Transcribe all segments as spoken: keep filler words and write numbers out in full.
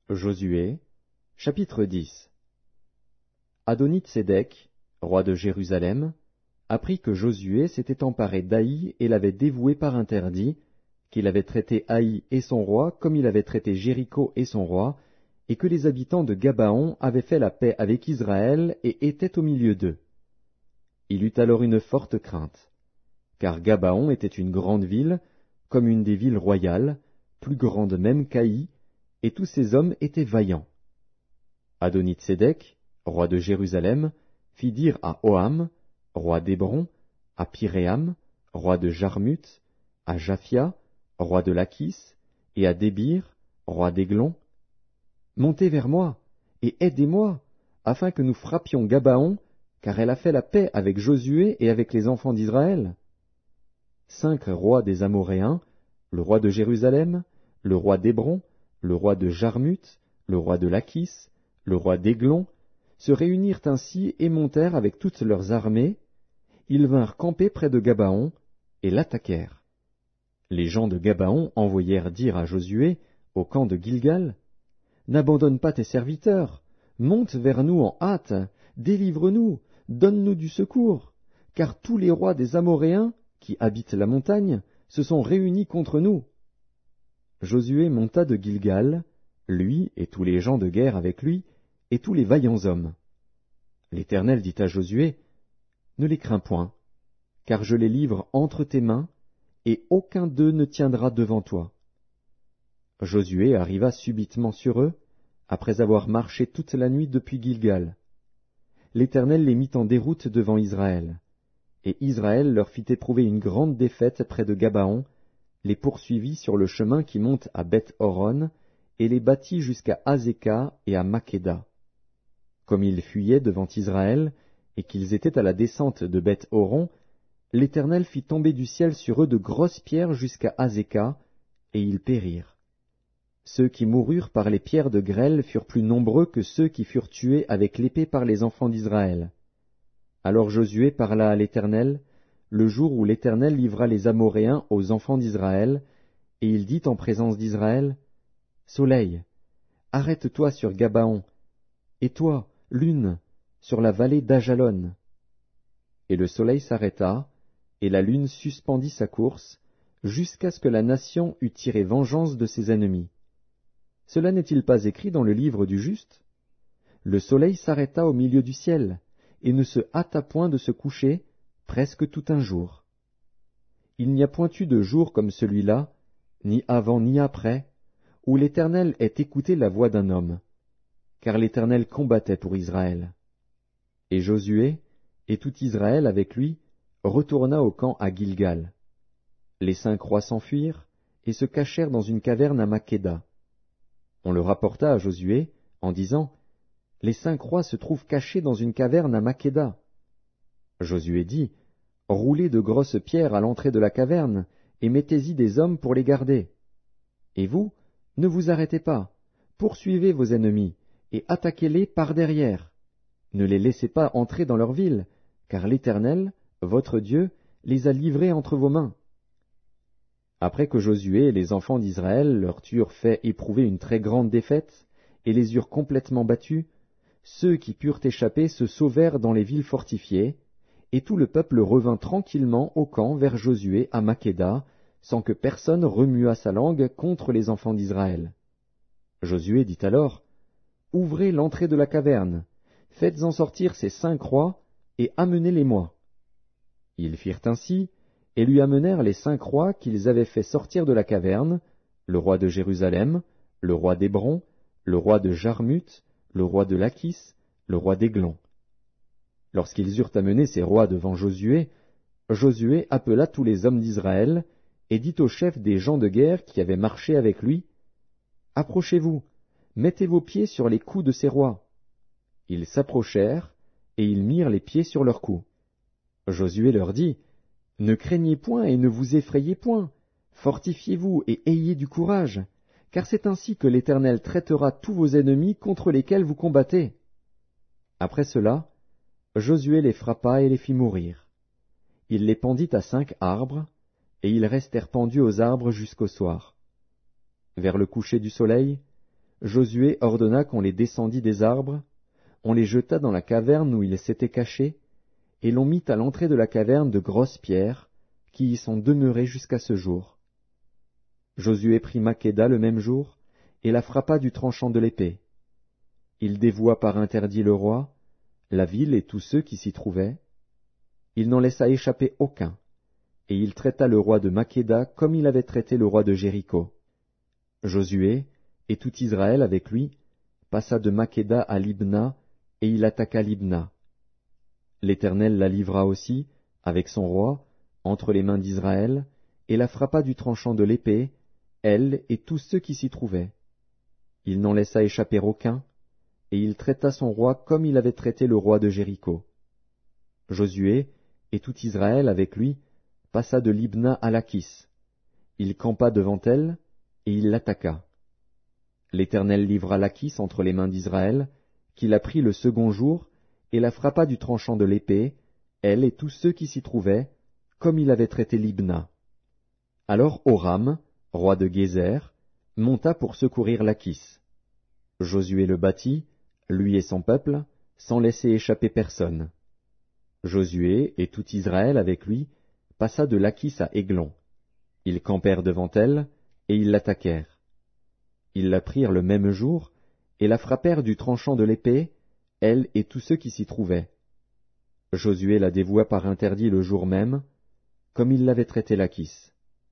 Josué, chapitre dix. Adoni-Tsédek, roi de Jérusalem, apprit que Josué s'était emparé d'Haï et l'avait dévoué par interdit, qu'il avait traité Haï et son roi comme il avait traité Jéricho et son roi, et que les habitants de Gabaon avaient fait la paix avec Israël et étaient au milieu d'eux. Il eut alors une forte crainte, car Gabaon était une grande ville, comme une des villes royales, plus grande même qu'Haï, et tous ces hommes étaient vaillants. Adoni-Tsédek, roi de Jérusalem, fit dire à Oham, roi d'Hébron, à Piréam, roi de Jarmuth, à Japhia, roi de Lachis, et à Débir, roi d'Églon, « Montez vers moi, et aidez-moi, afin que nous frappions Gabaon, car elle a fait la paix avec Josué et avec les enfants d'Israël. » Cinq rois des Amoréens, le roi de Jérusalem, le roi d'Hébron, le roi de Jarmuth, le roi de Lachis, le roi d'Églon, se réunirent ainsi et montèrent avec toutes leurs armées. Ils vinrent camper près de Gabaon et l'attaquèrent. Les gens de Gabaon envoyèrent dire à Josué, au camp de Gilgal, « N'abandonne pas tes serviteurs, monte vers nous en hâte, délivre-nous, donne-nous du secours, car tous les rois des Amoréens, qui habitent la montagne, se sont réunis contre nous. » Josué monta de Gilgal, lui et tous les gens de guerre avec lui, et tous les vaillants hommes. L'Éternel dit à Josué, « Ne les crains point, car je les livre entre tes mains, et aucun d'eux ne tiendra devant toi. » Josué arriva subitement sur eux, après avoir marché toute la nuit depuis Gilgal. L'Éternel les mit en déroute devant Israël, et Israël leur fit éprouver une grande défaite près de Gabaon, les poursuivit sur le chemin qui monte à Beth-Horon, et les battit jusqu'à Azéka et à Makkéda. Comme ils fuyaient devant Israël, et qu'ils étaient à la descente de Beth-Horon, l'Éternel fit tomber du ciel sur eux de grosses pierres jusqu'à Azéka, et ils périrent. Ceux qui moururent par les pierres de grêle furent plus nombreux que ceux qui furent tués avec l'épée par les enfants d'Israël. Alors Josué parla à l'Éternel, le jour où l'Éternel livra les Amoréens aux enfants d'Israël, et il dit en présence d'Israël, « Soleil, arrête-toi sur Gabaon, et toi, lune, sur la vallée d'Ajalon. » Et le soleil s'arrêta, et la lune suspendit sa course, jusqu'à ce que la nation eût tiré vengeance de ses ennemis. Cela n'est-il pas écrit dans le livre du juste? Le soleil s'arrêta au milieu du ciel, et ne se hâta point de se coucher, presque tout un jour. Il n'y a point eu de jour comme celui-là, ni avant ni après, où l'Éternel ait écouté la voix d'un homme, car l'Éternel combattait pour Israël. Et Josué, et tout Israël avec lui, retourna au camp à Gilgal. Les cinq rois s'enfuirent, et se cachèrent dans une caverne à Makkéda. On le rapporta à Josué, en disant, « Les cinq rois se trouvent cachés dans une caverne à Makkéda. » Josué dit, « Roulez de grosses pierres à l'entrée de la caverne, et mettez-y des hommes pour les garder. Et vous, ne vous arrêtez pas, poursuivez vos ennemis, et attaquez-les par derrière. Ne les laissez pas entrer dans leur ville, car l'Éternel, votre Dieu, les a livrés entre vos mains. » Après que Josué et les enfants d'Israël leur eurent fait éprouver une très grande défaite, et les eurent complètement battus, ceux qui purent échapper se sauvèrent dans les villes fortifiées, et tout le peuple revint tranquillement au camp vers Josué à Makkéda, sans que personne remuât sa langue contre les enfants d'Israël. Josué dit alors, « Ouvrez l'entrée de la caverne, faites-en sortir ces cinq rois, et amenez-les-moi. » Ils firent ainsi, et lui amenèrent les cinq rois qu'ils avaient fait sortir de la caverne, le roi de Jérusalem, le roi d'Hébron, le roi de Jarmuth, le roi de Lachis, le roi d'Églon. Lorsqu'ils eurent amené ces rois devant Josué, Josué appela tous les hommes d'Israël, et dit aux chefs des gens de guerre qui avaient marché avec lui, « Approchez-vous, mettez vos pieds sur les coups de ces rois. » Ils s'approchèrent, et ils mirent les pieds sur leurs coups. Josué leur dit, « Ne craignez point et ne vous effrayez point, fortifiez-vous et ayez du courage, car c'est ainsi que l'Éternel traitera tous vos ennemis contre lesquels vous combattez. » Après cela, Josué les frappa et les fit mourir. Il les pendit à cinq arbres, et ils restèrent pendus aux arbres jusqu'au soir. Vers le coucher du soleil, Josué ordonna qu'on les descendît des arbres, on les jeta dans la caverne où ils s'étaient cachés, et l'on mit à l'entrée de la caverne de grosses pierres, qui y sont demeurées jusqu'à ce jour. Josué prit Makkéda le même jour, et la frappa du tranchant de l'épée. Il dévoua par interdit le roi, la ville et tous ceux qui s'y trouvaient. Il n'en laissa échapper aucun, et il traita le roi de Makkéda comme il avait traité le roi de Jéricho. Josué, et tout Israël avec lui, passa de Makkéda à Libna, et il attaqua Libna. L'Éternel la livra aussi, avec son roi, entre les mains d'Israël, et la frappa du tranchant de l'épée, elle et tous ceux qui s'y trouvaient. Il n'en laissa échapper aucun, et il traita son roi comme il avait traité le roi de Jéricho. Josué, et tout Israël avec lui, passa de Libna à Lachis. Il campa devant elle, et il l'attaqua. L'Éternel livra Lachis entre les mains d'Israël, qui la prit le second jour, et la frappa du tranchant de l'épée, elle et tous ceux qui s'y trouvaient, comme il avait traité Libna. Alors Horam, roi de Gézer, monta pour secourir Lachis. Josué le battit, lui et son peuple, sans laisser échapper personne. Josué et tout Israël avec lui passa de Lachis à Églon. Ils campèrent devant elle, et ils l'attaquèrent. Ils la prirent le même jour, et la frappèrent du tranchant de l'épée, elle et tous ceux qui s'y trouvaient. Josué la dévoua par interdit le jour même, comme il l'avait traité Lachis.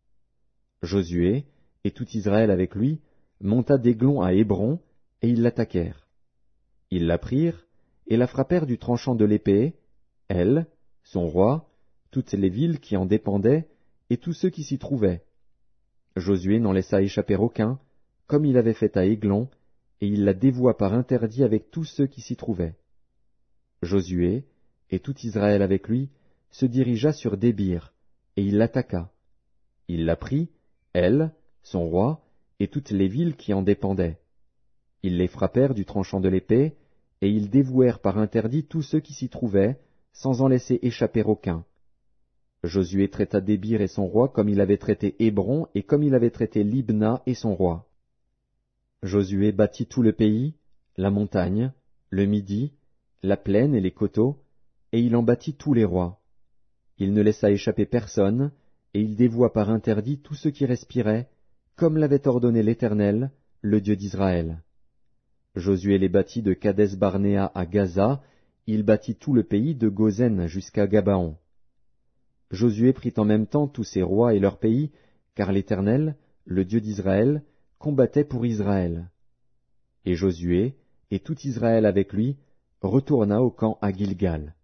Josué, et tout Israël avec lui, monta d'Églon à Hébron, et ils l'attaquèrent. Ils la prirent, et la frappèrent du tranchant de l'épée, elle, son roi, toutes les villes qui en dépendaient, et tous ceux qui s'y trouvaient. Josué n'en laissa échapper aucun, comme il avait fait à Églon, et il la dévoua par interdit avec tous ceux qui s'y trouvaient. Josué, et tout Israël avec lui, se dirigea sur Débir, et il l'attaqua. Il la prit, elle, son roi, et toutes les villes qui en dépendaient. Ils les frappèrent du tranchant de l'épée, et ils dévouèrent par interdit tous ceux qui s'y trouvaient, sans en laisser échapper aucun. Josué traita Débir et son roi comme il avait traité Hébron et comme il avait traité Libna et son roi. Josué bâtit tout le pays, la montagne, le Midi, la plaine et les coteaux, et il en bâtit tous les rois. Il ne laissa échapper personne, et il dévoua par interdit tous ceux qui respiraient, comme l'avait ordonné l'Éternel, le Dieu d'Israël. Josué les bâtit de Kadès-Barnéa à Gaza, il bâtit tout le pays de Gozen jusqu'à Gabaon. Josué prit en même temps tous ses rois et leurs pays, car l'Éternel, le Dieu d'Israël, combattait pour Israël. Et Josué, et tout Israël avec lui, retourna au camp à Gilgal.